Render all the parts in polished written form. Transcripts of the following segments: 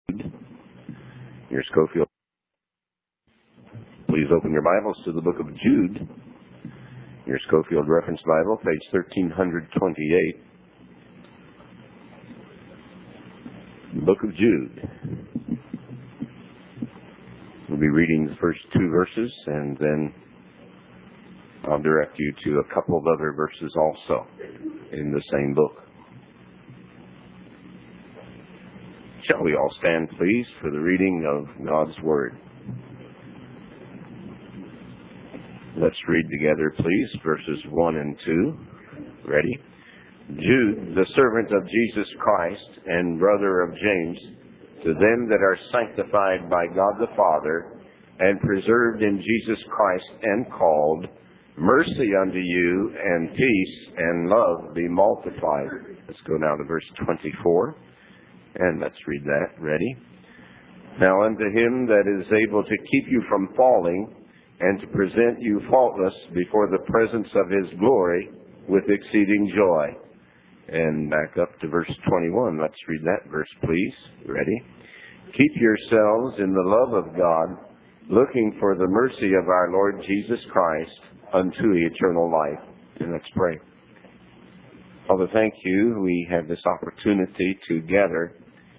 Your Schofield. Please open your Bibles to the book of Jude. Your Schofield Reference Bible, page 1328. The book of Jude. We'll be reading the first two verses, and then I'll direct you to a couple of other verses also in the same book. Shall we all stand, please, for the reading of God's Word? Let's read together, please, verses 1 and 2. Ready? Jude, the servant of Jesus Christ and brother of James, to them that are sanctified by God the Father and preserved in Jesus Christ and called, mercy unto you and peace and love be multiplied. Let's go now to verse 24. And let's read that. Ready? Now unto him that is able to keep you from falling and to present you faultless before the presence of his glory with exceeding joy. And back up to verse 21. Let's read that verse, please. Ready? Keep yourselves in the love of God, looking for the mercy of our Lord Jesus Christ unto eternal life. And let's pray. Father, thank you. We have this opportunity to gather.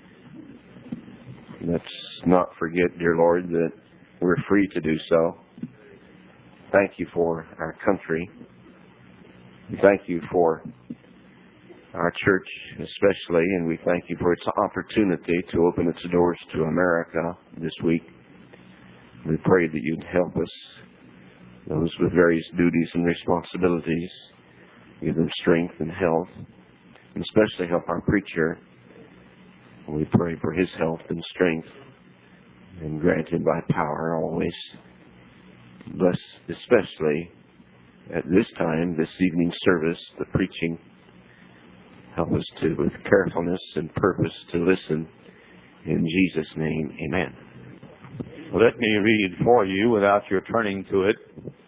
Let's not forget, dear Lord, that we're free to do so. Thank you for our country. Thank you for our church especially, and we thank you for its opportunity to open its doors to America this week. We pray that you'd help us, those with various duties and responsibilities, give them strength and health, and especially help our preacher. We pray for his health and strength, and grant him by power always. Bless especially at this time, this evening service, the preaching. Help us to, with carefulness and purpose, to listen. In Jesus' name, amen. Let me read for you, without your turning to it,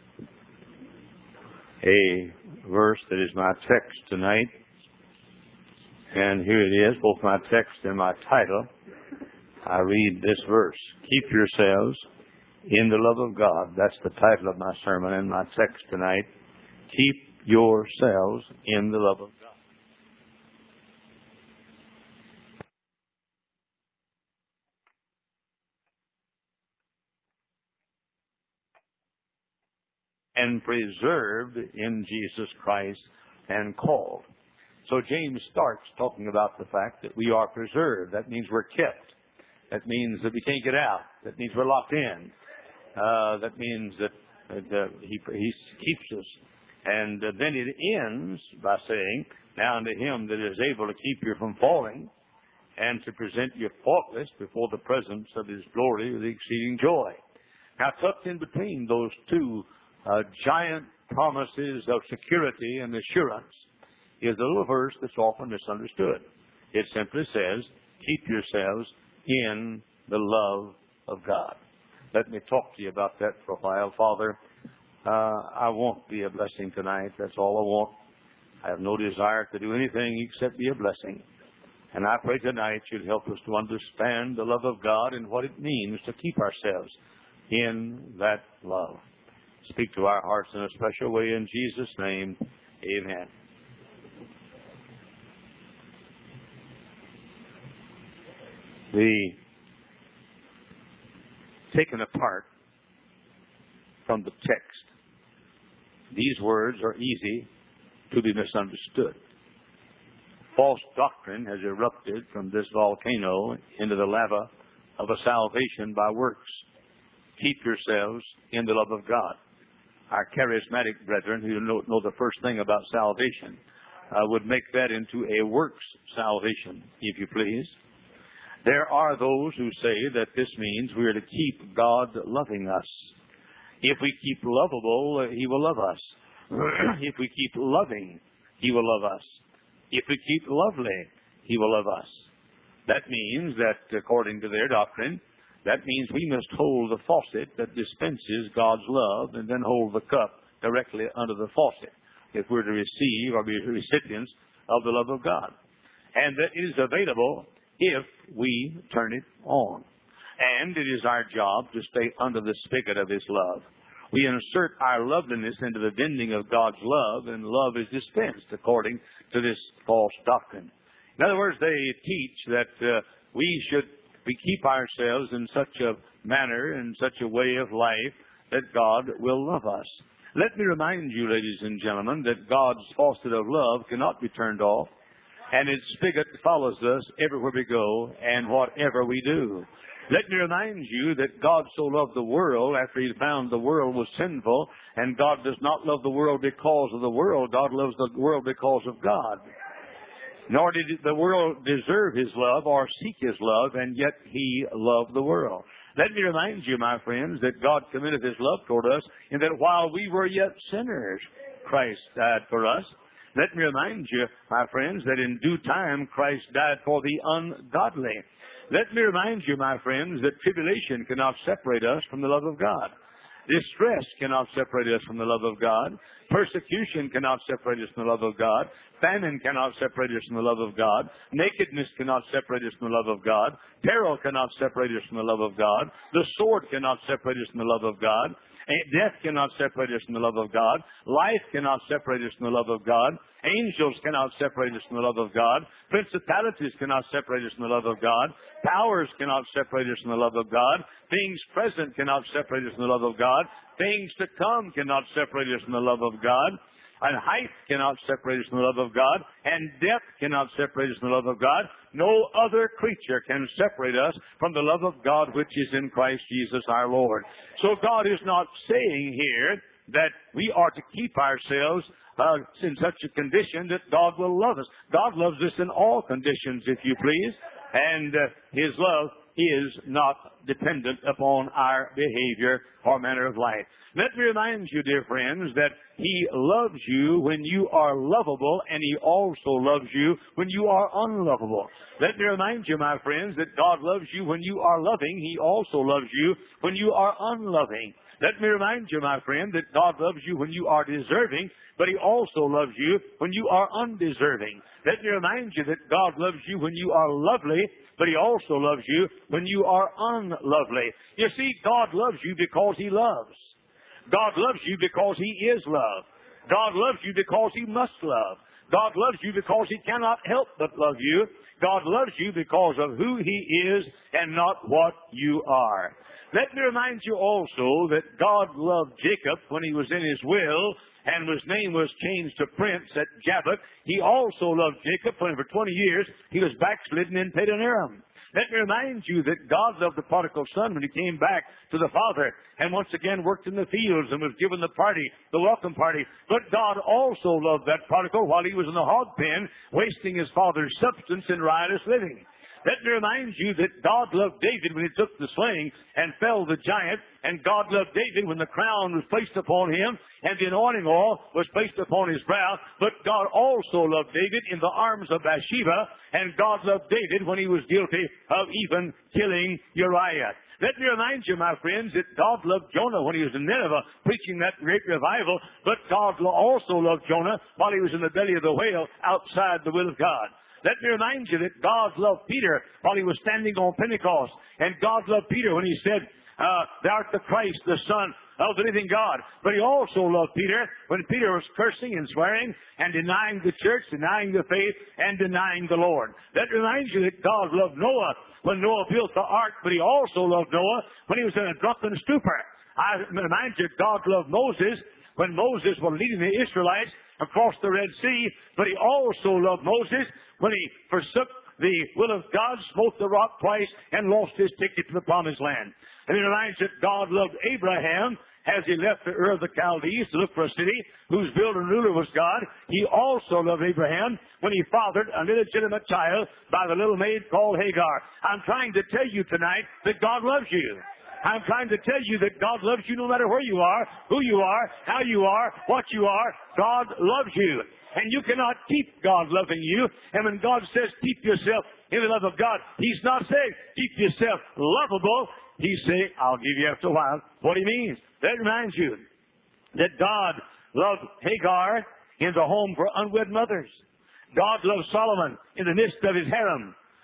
a verse that is my text tonight. And here it is, both my text and my title. I read this verse. Keep yourselves in the love of God. That's the title of my sermon and my text tonight. Keep yourselves in the love of God. And preserved in Jesus Christ and called. So James starts talking about the fact that we are preserved. That means we're kept. That means that we can't get out. That means we're locked in. That means that he keeps us. And then it ends by saying, now unto him that is able to keep you from falling and to present you faultless before the presence of his glory with exceeding joy. Now tucked in between those two giant promises of security and assurance is a little verse that's often misunderstood. It simply says, keep yourselves in the love of God. Let me talk to you about that for a while. Father, I won't be a blessing tonight. That's all I want. I have no desire to do anything except be a blessing. And I pray tonight you'd help us to understand the love of God and what it means to keep ourselves in that love. Speak to our hearts in a special way in Jesus' name. Amen. Taken apart from the text, these words are easy to be misunderstood. False doctrine has erupted from this volcano into the lava of a salvation by works. Keep yourselves in the love of God. Our charismatic brethren who know the first thing about salvation would make that into a works salvation, if you please. There are those who say that this means we are to keep God loving us. If we keep lovable, he will love us. If we keep loving, he will love us. If we keep lovely, he will love us. That means that, according to their doctrine, that means we must hold the faucet that dispenses God's love and then hold the cup directly under the faucet if we're to receive or be recipients of the love of God. And that it is available if we turn it on. And it is our job to stay under the spigot of His love. We insert our loveliness into the vending of God's love, and love is dispensed according to this false doctrine. In other words, they teach that we should keep ourselves in such a manner, in such a way of life, that God will love us. Let me remind you, ladies and gentlemen, that God's faucet of love cannot be turned off, and its spigot follows us everywhere we go and whatever we do. Let me remind you that God so loved the world after He found the world was sinful, and God does not love the world because of the world. God loves the world because of God. Nor did the world deserve His love or seek His love, and yet He loved the world. Let me remind you, my friends, that God committed His love toward us in that while we were yet sinners, Christ died for us. Let me remind you, my friends, that in due time Christ died for the ungodly. Let me remind you, my friends, that tribulation cannot separate us from the love of God. Distress cannot separate us from the love of God. Persecution cannot separate us from the love of God. Famine cannot separate us from the love of God. Nakedness cannot separate us from the love of God. Peril cannot separate us from the love of God. The sword cannot separate us from the love of God. Death cannot separate us from the love of God. Life cannot separate us from the love of God. Angels cannot separate us from the love of God. Principalities cannot separate us from the love of God. Powers cannot separate us from the love of God. Things present cannot separate us from the love of God. Things to come cannot separate us from the love of God. And height cannot separate us from the love of God. And depth cannot separate us from the love of God. No other creature can separate us from the love of God which is in Christ Jesus our Lord. So God is not saying here that we are to keep ourselves in such a condition that God will love us. God loves us in all conditions, if you please. And His love is not dependent upon our behavior or manner of life. Let me remind you, dear friends, that He loves you when you are lovable, and He also loves you when you are unlovable. Let me remind you, my friends, that God loves you when you are loving. He also loves you when you are unloving. Let me remind you, my friend, that God loves you when you are deserving, but He also loves you when you are undeserving. Let me remind you that God loves you when you are lovely, but He also loves you when you are unlovely. You see, God loves you because He loves. God loves you because He is love. God loves you because He must love. God loves you because He cannot help but love you. God loves you because of who He is and not what you are. Let me remind you also that God loved Jacob when he was in his will and his name was changed to Prince at Jabbok. He also loved Jacob when for 20 years he was backslidden in Padan Aram. Let me remind you that God loved the prodigal son when he came back to the father and once again worked in the fields and was given the party, the welcome party. But God also loved that prodigal while he was in the hog pen, wasting his father's substance in riotous living. Let me remind you that God loved David when he took the sling and felled the giant, and God loved David when the crown was placed upon him and the anointing oil was placed upon his brow. But God also loved David in the arms of Bathsheba, and God loved David when he was guilty of even killing Uriah. Let me remind you, my friends, that God loved Jonah when he was in Nineveh preaching that great revival, but God also loved Jonah while he was in the belly of the whale outside the will of God. Let me remind you that God loved Peter while he was standing on Pentecost. And God loved Peter when he said, Thou art the Christ, the Son of the living God. But He also loved Peter when Peter was cursing and swearing and denying the church, denying the faith, and denying the Lord. Let me remind you that God loved Noah when Noah built the ark, but He also loved Noah when he was in a drunken stupor. I remind you, God loved Moses when Moses was leading the Israelites across the Red Sea, but He also loved Moses when he forsook the will of God, smote the rock twice, and lost his ticket to the Promised Land. And it reminds us that God loved Abraham as he left the Ur of the Chaldees to look for a city whose builder and ruler was God. He also loved Abraham when he fathered an illegitimate child by the little maid called Hagar. I'm trying to tell you tonight that God loves you. I'm trying to tell you that God loves you no matter where you are, who you are, how you are, what you are. God loves you. And you cannot keep God loving you. And when God says keep yourself in the love of God, He's not saying keep yourself lovable. He's saying, I'll give you after a while what He means. That reminds you that God loved Hagar in the home for unwed mothers. God loved Solomon in the midst of his harem.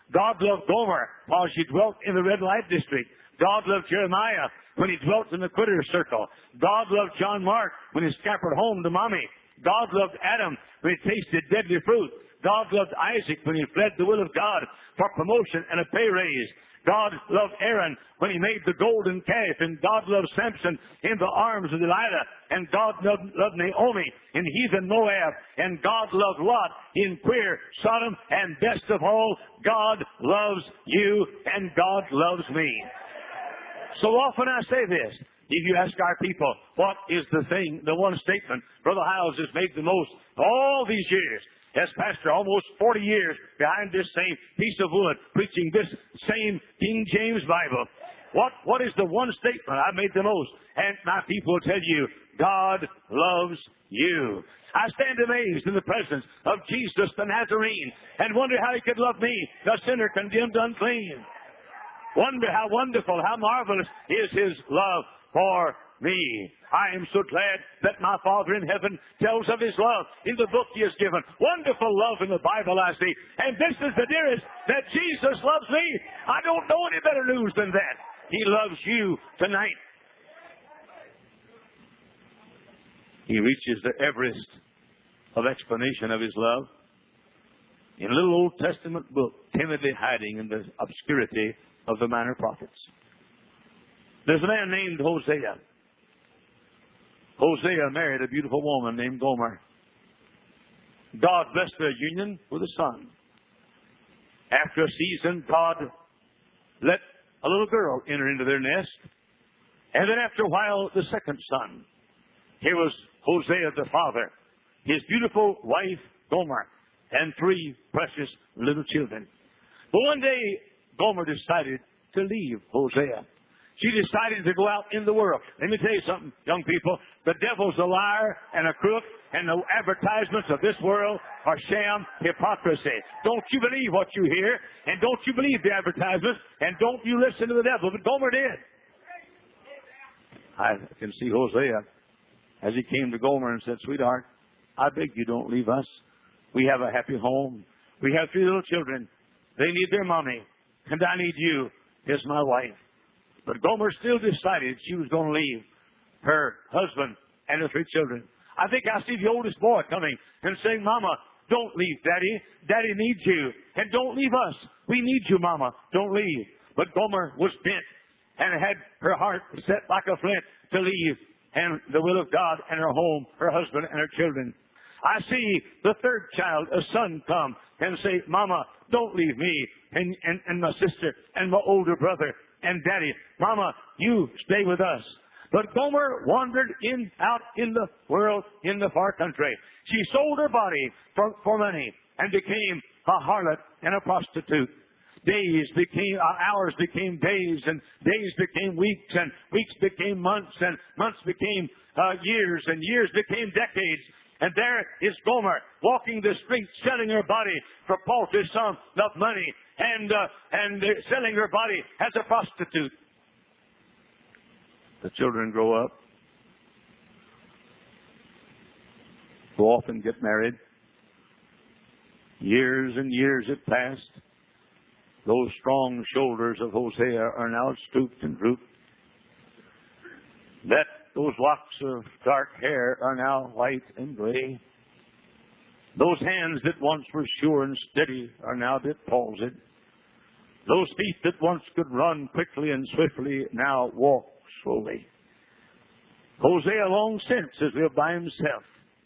God loved Gomer while she dwelt in the red light district. God loved Jeremiah when he dwelt in the quitter's circle. God loved John Mark when he scampered home to mommy. God loved Adam when he tasted deadly fruit. God loved Isaac when he fled the will of God for promotion and a pay raise. God loved Aaron when he made the golden calf, and God loved Samson in the arms of Delilah, and God loved Naomi in heathen Moab, and God loved Lot in queer Sodom, and best of all, God loves you, and God loves me. So often I say this. If you ask our people, what is the one statement Brother Hiles has made the most all these years, as pastor, almost 40 years behind this same piece of wood, preaching this same King James Bible. What is the one statement I've made the most? And my people will tell you, God loves you. I stand amazed in the presence of Jesus the Nazarene and wonder how he could love me, the sinner condemned unclean. Wonder how wonderful, how marvelous is his love for me. I am so glad that my Father in heaven tells of his love in the book he has given. Wonderful love in the Bible, I see. And this is the dearest, that Jesus loves me. I don't know any better news than that. He loves you tonight. He reaches the Everest of explanation of his love in a little Old Testament book, timidly hiding in the obscurity of the minor prophets. There's a man named Hosea. Hosea married a beautiful woman named Gomer. God blessed their union with a son. After a season, God let a little girl enter into their nest. And then after a while, the second son. Here was Hosea the father, his beautiful wife Gomer, and 3 precious little children. But one day, Gomer decided to leave Hosea. She decided to go out in the world. Let me tell you something, young people. The devil's a liar and a crook, and the advertisements of this world are sham hypocrisy. Don't you believe what you hear, and don't you believe the advertisements, and don't you listen to the devil. But Gomer did. I can see Hosea as he came to Gomer and said, "Sweetheart, I beg you don't leave us. We have a happy home. We have 3 little children. They need their mommy, and I need you as my wife." But Gomer still decided she was going to leave her husband and her 3 children. I think I see the oldest boy coming and saying, "Mama, don't leave Daddy. Daddy needs you. And don't leave us. We need you, Mama. Don't leave." But Gomer was bent and had her heart set like a flint to leave and the will of God and her home, her husband and her children. I see the 3rd child, a son, come and say, "Mama, don't leave me and my sister and my older brother and Daddy. Mama, you stay with us." But Gomer wandered out in the world, in the far country. She sold her body for money and became a harlot and a prostitute. Hours became days, and days became weeks, and weeks became months, and months became years, and years became decades. And there is Gomer walking the streets, selling her body for paltry sum of money, and selling her body as a prostitute. The children grow up, go off and get married. Years and years have passed. Those strong shoulders of Hosea are now stooped and drooped. Those locks of dark hair are now white and gray. Those hands that once were sure and steady are now a bit palsied. Those feet that once could run quickly and swiftly now walk slowly. Hosea long since has lived by himself.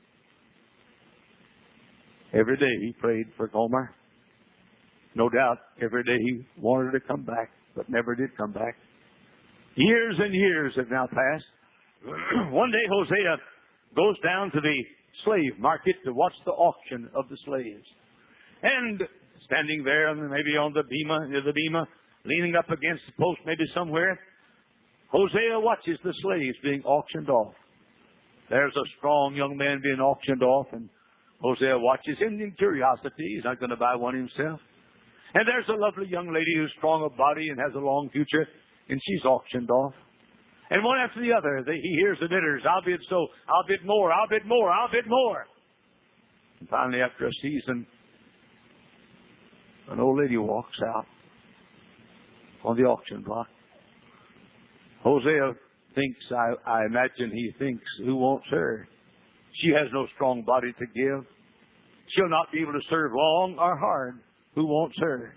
Every day he prayed for Gomer. No doubt every day he wanted her to come back, but never did come back. Years and years have now passed. One day Hosea goes down to the slave market to watch the auction of the slaves. And standing there, maybe on the bema, leaning up against the post, maybe somewhere, Hosea watches the slaves being auctioned off. There's a strong young man being auctioned off, and Hosea watches him in curiosity. He's not going to buy one himself. And there's a lovely young lady who's strong of body and has a long future, and she's auctioned off. And one after the other, he hears the bidders. "I'll bid so. I'll bid more. I'll bid more. I'll bid more." And finally, after a season, An old lady walks out on the auction block. Hosea thinks, I imagine he thinks, who wants her? She has no strong body to give. She'll not be able to serve long or hard. Who wants her?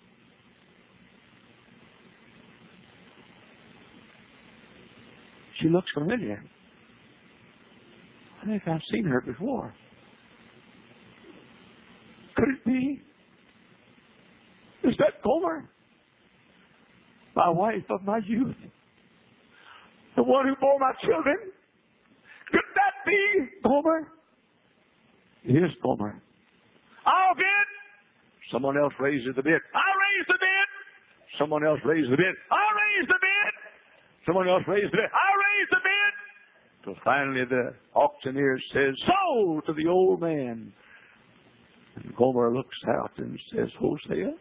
She looks familiar. I think I've seen her before. Could it be? Is that Gomer? My wife of my youth. The one who bore my children? Could that be Gomer? It is Gomer. I'll bid. Someone else raises the bid. I'll raise the bid. Someone else raises the bid. I'll raise the bid. Someone else raises the bid. I'll raise the bid. So finally the auctioneer says, sold to the old man. And Gomer looks out and says, Hosea?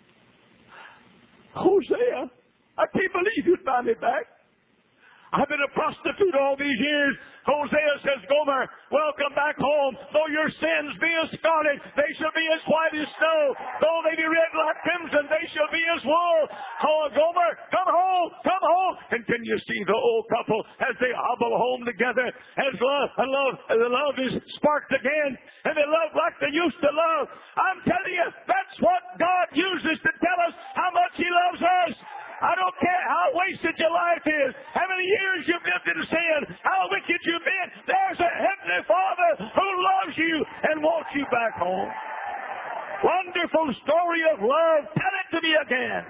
Hosea, I can't believe you'd buy me back. I've been a prostitute all these years. Hosea says, Gomer, welcome back home. Though your sins be as scarlet, they shall be as white as snow. Though they be red like crimson, they shall be as wool. Oh, Gomer, come home, come home. And can you see the old couple as they hobble home together? As the love is sparked again, and they love like they used to love. I'm telling you, that's what God uses to tell us how much He loves us. I don't care how wasted your life is, how many years you've lived in sin, how wicked you've been. There's a Heavenly Father who loves you and wants you back home. Wonderful story of love. Tell it to me again.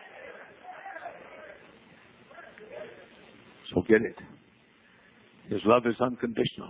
So get it. His love is unconditional.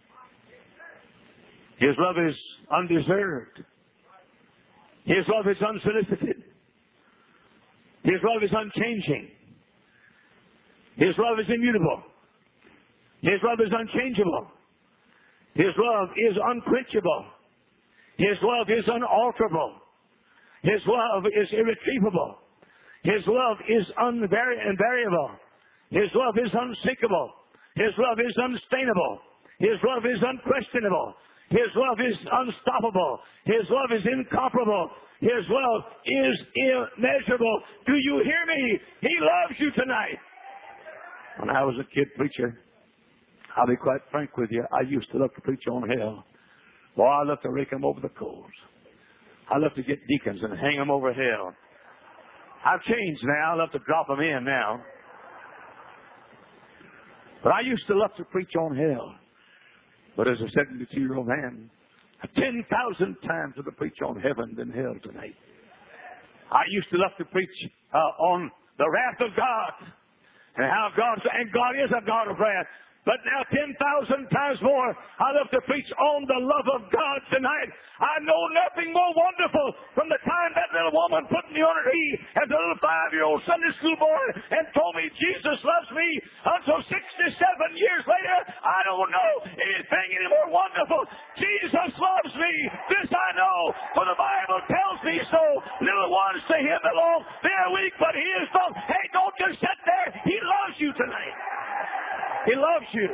His love is undeserved. His love is unsolicited. His love is unchanging. His love is immutable. His love is unchangeable. His love is unquenchable. His love is unalterable. His love is irretrievable. His love is invariable. His love is unsinkable. His love is unstainable. His love is unquestionable. His love is unstoppable. His love is incomparable. His love is immeasurable. Do you hear me? He loves you tonight. When I was a kid preacher, I'll be quite frank with you, I used to love to preach on hell. Boy, I love to rake them over the coals. I love to get deacons and hang them over hell. I've changed now. I love to drop them in now. But I used to love to preach on hell. But as a 72-year-old man, 10,000 times to preach on heaven than hell tonight. I used to love to preach on the wrath of God and how God is a God of wrath. But now 10,000 times more, I love to preach on the love of God tonight. I know nothing more wonderful from the time that little woman put me on her knee as a little 5-year-old Sunday school boy and told me Jesus loves me until 67 years later. I don't know anything any more wonderful. Jesus loves me. This I know, for the Bible tells me so. Little ones to Him belong. They're weak, but He is strong. Hey, don't just sit there. He loves you tonight. He loves you.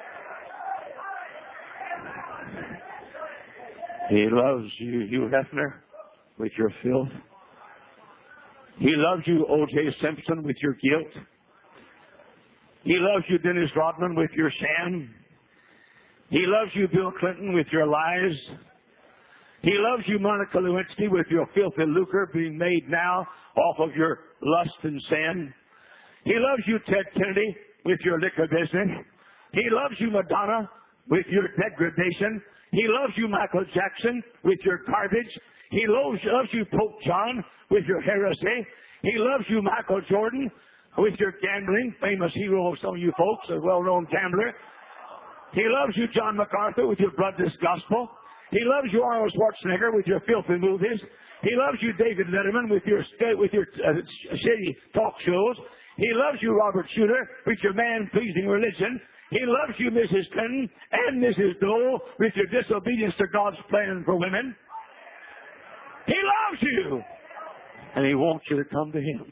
He loves you, Hugh Hefner, with your filth. He loves you, O.J. Simpson, with your guilt. He loves you, Dennis Rodman, with your sham. He loves you, Bill Clinton, with your lies. He loves you, Monica Lewinsky, with your filthy lucre being made now off of your lust and sin. He loves you, Ted Kennedy, with your liquor business. He loves you, Madonna, with your degradation. He loves you, Michael Jackson, with your garbage. He loves you, Pope John, with your heresy. He loves you, Michael Jordan, with your gambling, famous hero of some of you folks, a well-known gambler. He loves you, John MacArthur, with your bloodless gospel. He loves you, Arnold Schwarzenegger, with your filthy movies. He loves you, David Letterman, with your shady talk shows. He loves you, Robert Shooter, with your man-pleasing religion. He loves you, Mrs. Clinton and Mrs. Dole, with your disobedience to God's plan for women. He loves you, and He wants you to come to Him.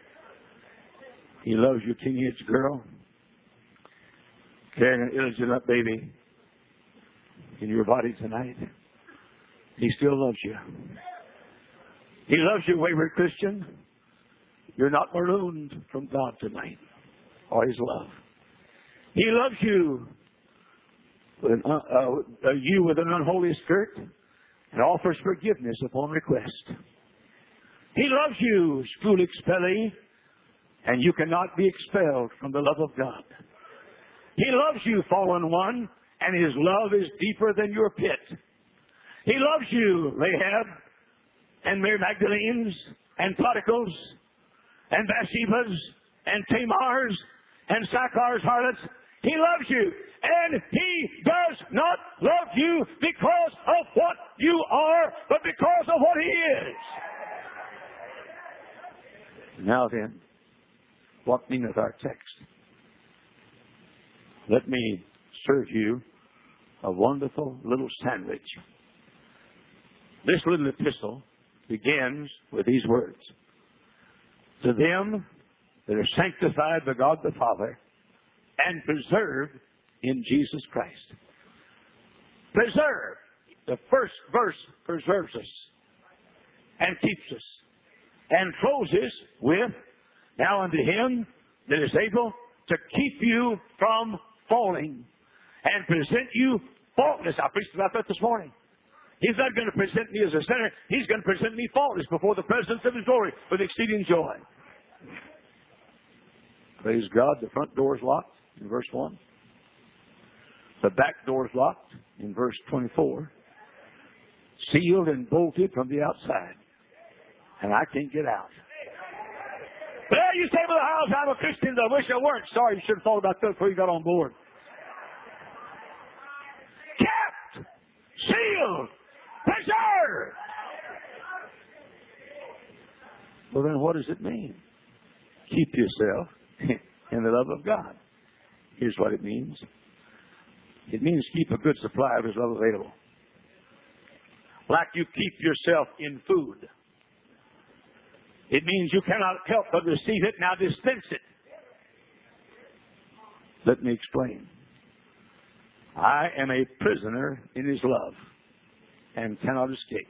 He loves you, teenage girl, carrying an illegitimate baby in your body tonight. He still loves you. He loves you, wayward Christian. You're not marooned from God tonight or His love. He loves you with an unholy skirt and offers forgiveness upon request. He loves you, school expellee, and you cannot be expelled from the love of God. He loves you, fallen one, and His love is deeper than your pit. He loves you, Rahab, and Mary Magdalene's, and prodigals, and Bathshebas, and Tamar's, and Sakhar's harlots. He loves you, and He does not love you because of what you are, but because of what He is. Now then, what meaneth our text? Let me serve you a wonderful little sandwich. This little epistle begins with these words. To them that are sanctified by God the Father and preserved in Jesus Christ. Preserve. The first verse preserves us and keeps us and closes with, now unto Him that is able to keep you from falling and present you faultless. I preached about that this morning. He's not going to present me as a sinner. He's going to present me faultless before the presence of His glory with exceeding joy. Praise God. The front door is locked in verse 1. The back door is locked in verse 24. Sealed and bolted from the outside. And I can't get out. Well, you say, well, house, I'm a Christian. I wish I weren't. Sorry, you should have thought about that before you got on board. Kept. Sealed. Preserved. Well, then what does it mean? Keep yourself in the love of God. Here's what it means. It means keep a good supply of His love available. Like you keep yourself in food. It means you cannot help but receive it, now dispense it. Let me explain. I am a prisoner in His love and cannot escape.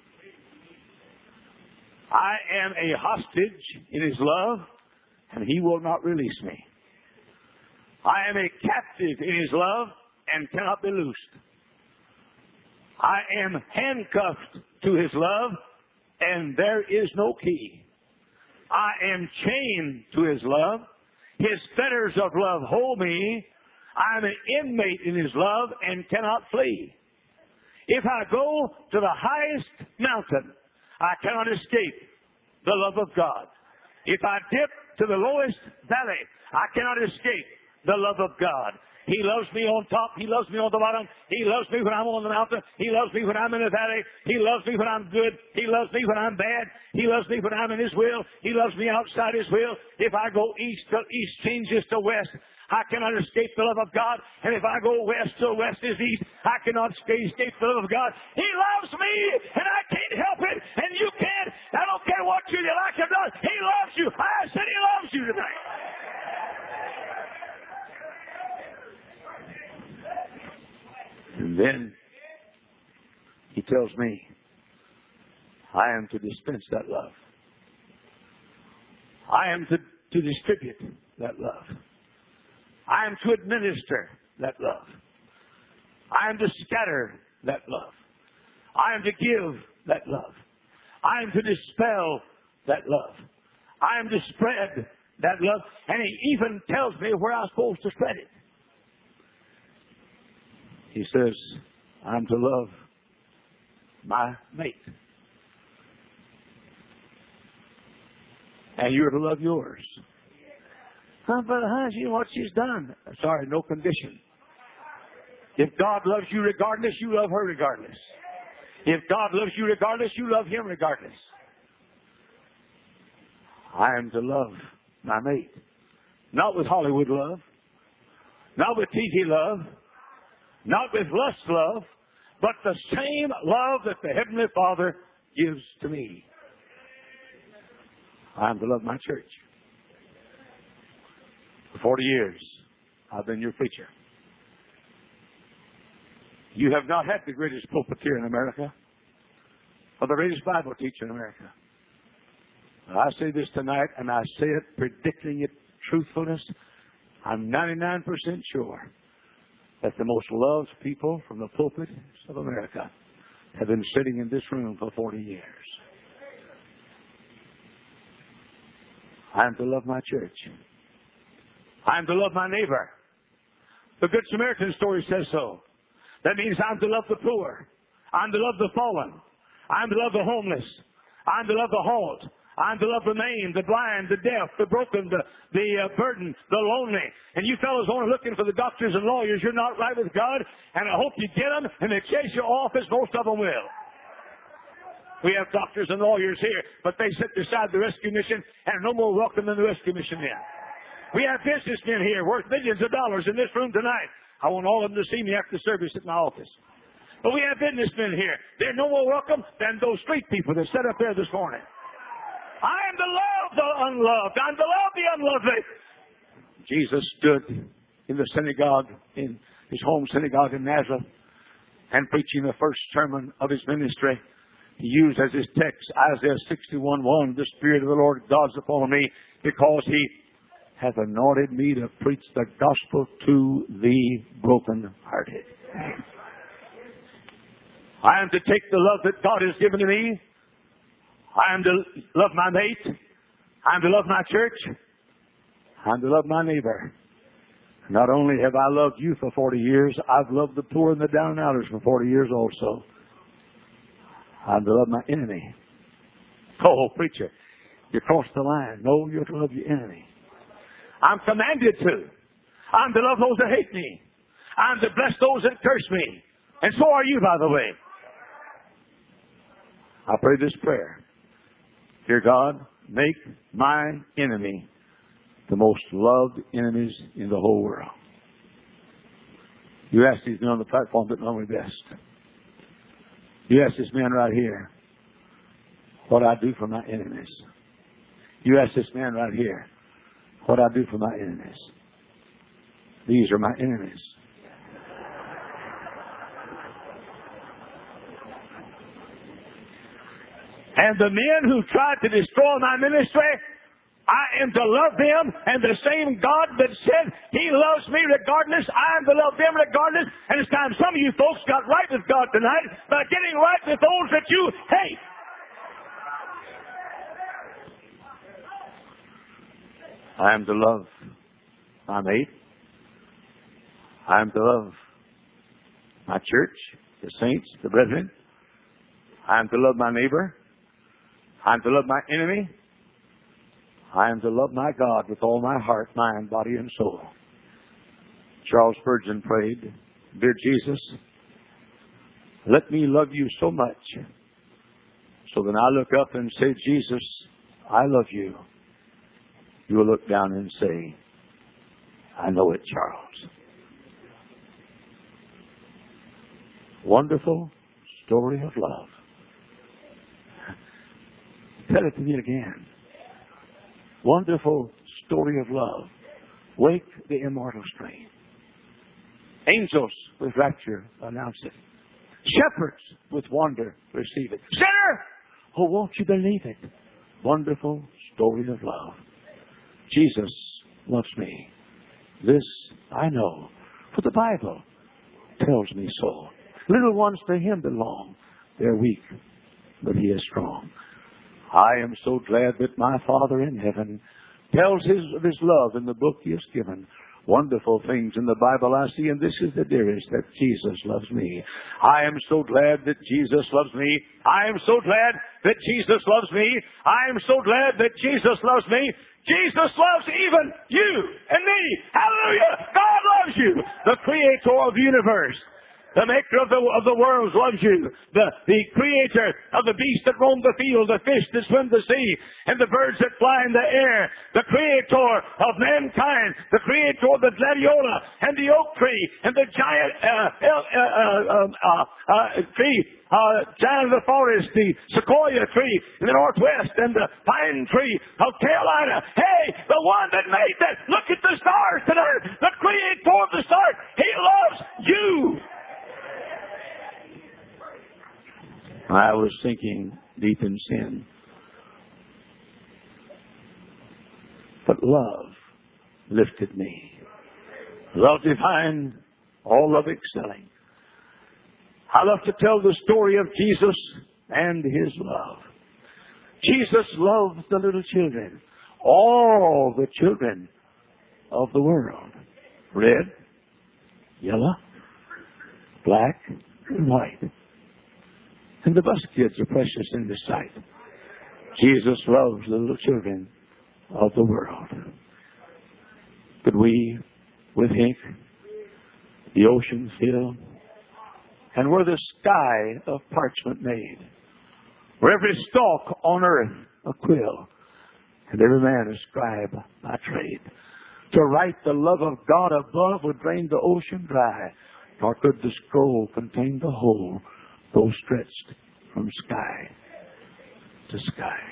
I am a hostage in His love and He will not release me. I am a captive in His love and cannot be loosed. I am handcuffed to His love and there is no key. I am chained to His love. His fetters of love hold me. I'm an inmate in His love and cannot flee. If I go to the highest mountain, I cannot escape the love of God. If I dip to the lowest valley, I cannot escape the love of God. He loves me on top. He loves me on the bottom. He loves me when I'm on the mountain. He loves me when I'm in the valley. He loves me when I'm good. He loves me when I'm bad. He loves me when I'm in His will. He loves me outside His will. If I go east changes to west, I cannot escape the love of God. And if I go west till west is east, I cannot escape the love of God. He loves me, and I can't help it, and you can't. I don't care what you like or not. He loves you. I said He loves you tonight. And then He tells me I am to dispense that love. I am to distribute that love. I am to administer that love. I am to scatter that love. I am to give that love. I am to dispel that love. I am to spread that love. And He even tells me where I'm supposed to spread it. He says, I'm to love my mate. And you're to love yours. Brother Hines, you know what she's done? Sorry, no condition. If God loves you regardless, you love her regardless. If God loves you regardless, you love Him regardless. I am to love my mate. Not with Hollywood love. Not with TV love. Not with lust love, but the same love that the Heavenly Father gives to me. I am to love my church. For 40 years, I've been your preacher. You have not had the greatest pulpiteer in America or the greatest Bible teacher in America. I say this tonight, and I say it predicting its truthfulness. I'm 99% sure that the most loved people from the pulpits of America have been sitting in this room for 40 years. I am to love my church. I am to love my neighbor. The Good Samaritan story says so. That means I'm to love the poor. I'm to love the fallen. I'm to love the homeless. I'm to love the halt. I'm to love the maimed, the blind, the deaf, the broken, the burdened, the lonely. And you fellows only looking for the doctors and lawyers. You're not right with God, and I hope you get them, and they chase you off as most of them will. We have doctors and lawyers here, but they sit beside the rescue mission and are no more welcome than the rescue mission men. We have businessmen here worth millions of dollars in this room tonight. I want all of them to see me after the service at my office. But we have businessmen here. They're no more welcome than those street people that sat up there this morning. I am to love the unloved. I'm to love the unlovely. Jesus stood in the synagogue, in his home synagogue in Nazareth, and preaching the first sermon of his ministry. He used as his text Isaiah 61:1, the Spirit of the Lord God's upon me, because he hath anointed me to preach the gospel to the brokenhearted. I am to take the love that God has given to me. I am to love my mate. I am to love my church. I am to love my neighbor. Not only have I loved you for 40 years, I've loved the poor and the down and outers for 40 years also. I am to love my enemy. Oh, preacher, you crossed the line. No, you're to love your enemy. I'm commanded to. I'm to love those that hate me. I'm to bless those that curse me. And so are you, by the way. I pray this prayer. Dear God, make my enemy the most loved enemies in the whole world. You ask these men on the platform that know me best. You ask this man right here what I do for my enemies. You ask this man right here what I do for my enemies. These are my enemies. And the men who tried to destroy my ministry, I am to love them. And the same God that said He loves me regardless, I am to love them regardless. And it's time some of you folks got right with God tonight by getting right with those that you hate. I am to love my mate. I am to love my church, the saints, the brethren. I am to love my neighbor. I am to love my enemy. I am to love my God with all my heart, mind, body, and soul. Charles Spurgeon prayed, Dear Jesus, let me love you so much so that I look up and say, Jesus, I love you. You will look down and say, I know it, Charles. Wonderful story of love. Tell it to me again. Wonderful story of love. Wake the immortal strain. Angels with rapture announce it. Shepherds with wonder receive it. Sinner, oh, won't you believe it? Wonderful story of love. Jesus loves me. This I know, for the Bible tells me so. Little ones to Him belong. They're weak, but He is strong. I am so glad that my Father in heaven tells of His love in the book He has given. Wonderful things in the Bible I see, and this is the dearest, that Jesus loves me. I am so glad that Jesus loves me. I am so glad that Jesus loves me. I am so glad that Jesus loves me. Jesus loves even you and me. Hallelujah! God loves you, the Creator of the universe. The maker of the worlds loves you. The creator of the beasts that roam the field, the fish that swim the sea, and the birds that fly in the air. The creator of mankind. The creator of the gladiola and the oak tree and the giant tree. Giant of the forest, the sequoia tree in the northwest, and the pine tree of Carolina. Hey, the one that made that. Look at the stars tonight. The creator of the stars. He loves you. I was sinking deep in sin. but love lifted me. Love divine, all love excelling. I love to tell the story of Jesus and His love. Jesus loved the little children, all the children of the world. Red, yellow, black, and white. And the bus kids are precious in His sight. Jesus loves the little children of the world. But we, with ink, the ocean filled, and were the sky of parchment made, where every stalk on earth a quill, and every man a scribe by trade. To write the love of God above would drain the ocean dry, nor could the scroll contain the whole, though stretched from sky to sky.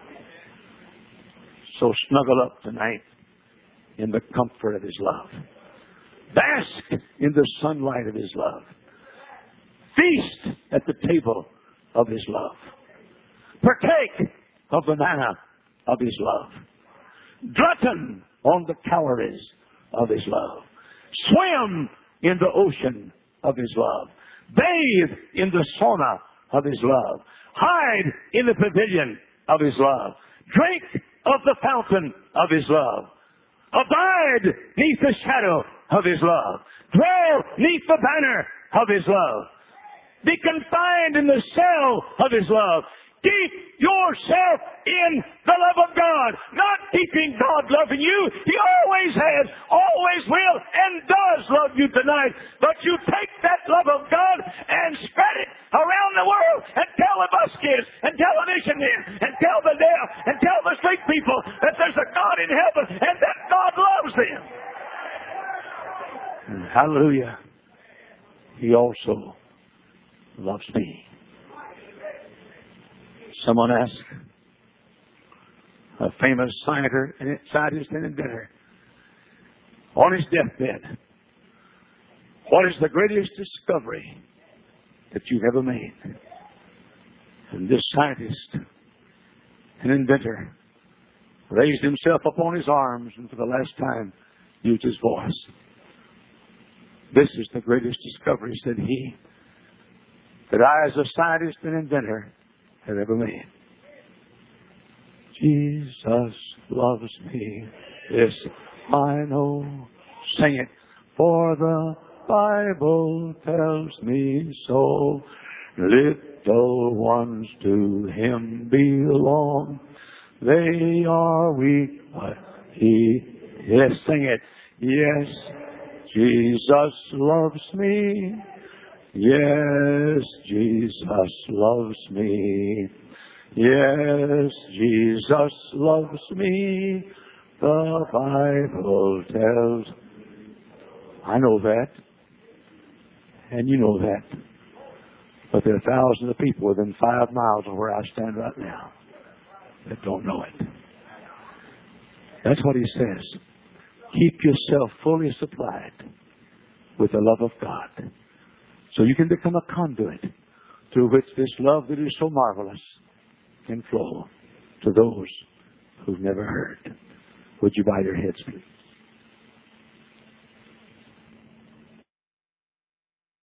So snuggle up tonight in the comfort of His love. Bask in the sunlight of His love. Feast at the table of His love. Partake of the manna of His love. Glutton on the calories of His love. Swim in the ocean of His love. Bathe in the sauna of His love. Hide in the pavilion of His love. Drink of the fountain of His love. Abide neath the shadow of His love. Dwell neath the banner of His love. Be confined in the cell of His love. Keep yourself in the love of God. Not keeping God loving you. He always has, always will, and does love you tonight. But you take that love of God and spread it around the world and tell the bus kids and tell the mission men and tell the deaf and tell the street people that there's a God in heaven and that God loves them. And hallelujah. He also loves me. Someone asked a famous scientist and inventor on his deathbed, what is the greatest discovery that you've ever made? And this scientist and inventor raised himself upon his arms and for the last time used his voice. This is the greatest discovery, said he, that I as a scientist and inventor have ever made. Jesus loves me. Yes, I know. Sing it. For the Bible tells me so. Little ones to Him belong. They are weak, but yes, sing it. Yes, Jesus loves me. Yes, Jesus loves me. Yes, Jesus loves me. The Bible tells. I know that. And you know that. But there are thousands of people within 5 miles of where I stand right now that don't know it. That's what he says. Keep yourself fully supplied with the love of God, so you can become a conduit through which this love that is so marvelous can flow to those who've never heard. Would you bow your heads, please?